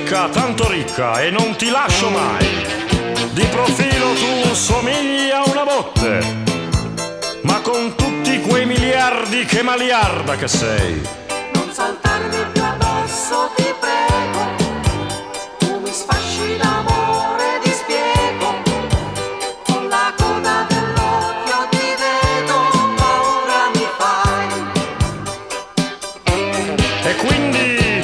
tanto ricca e non ti lascio mai. Di profilo tu somigli a una botte, ma con tutti quei miliardi che maliarda che sei. Non saltarmi più addosso, ti prego, tu mi sfasci d'amore, di spiego, con la coda dell'occhio ti vedo, paura mi fai. E quindi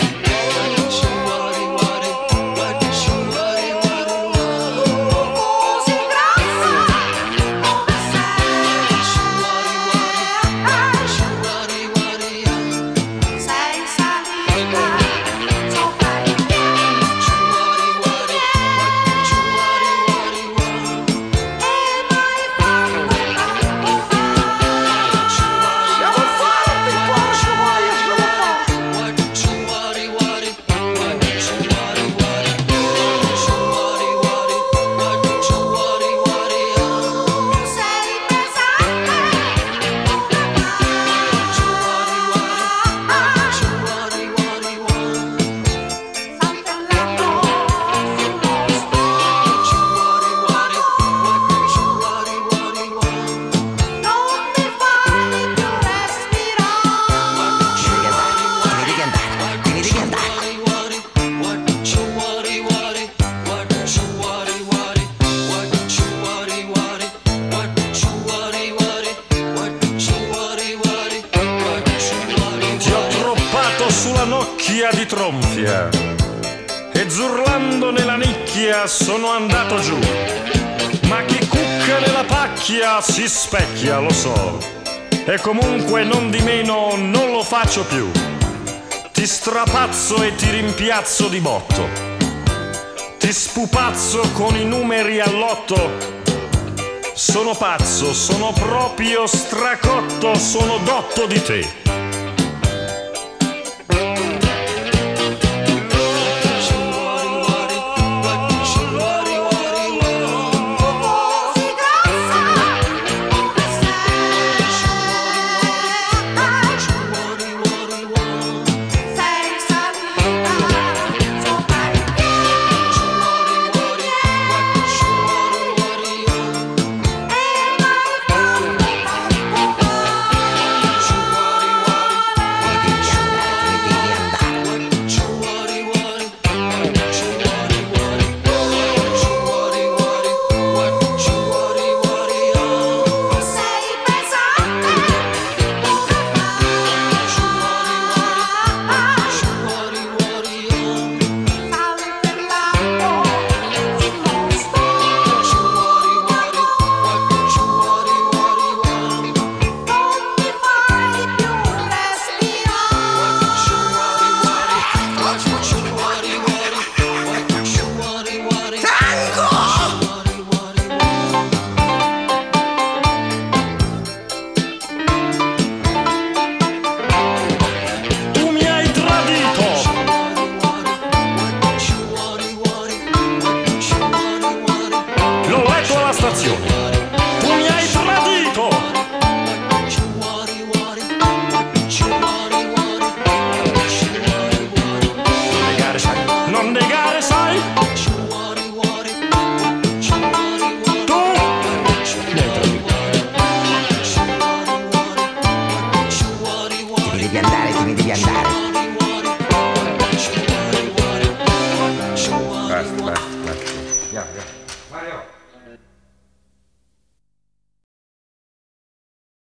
sulla nocchia di tronfia e zurlando nella nicchia sono andato giù, ma chi cucca nella pacchia si specchia, lo so, e comunque non di meno non lo faccio più. Ti strapazzo e ti rimpiazzo di botto, ti spupazzo con i numeri all'otto. Sono pazzo, sono proprio stracotto, sono dotto di te. Tu mi hai tradito. Non negare, sai. Tu mi hai tradito. Ti devi andare, ti devi andare. Basta. Andiamo. Mario.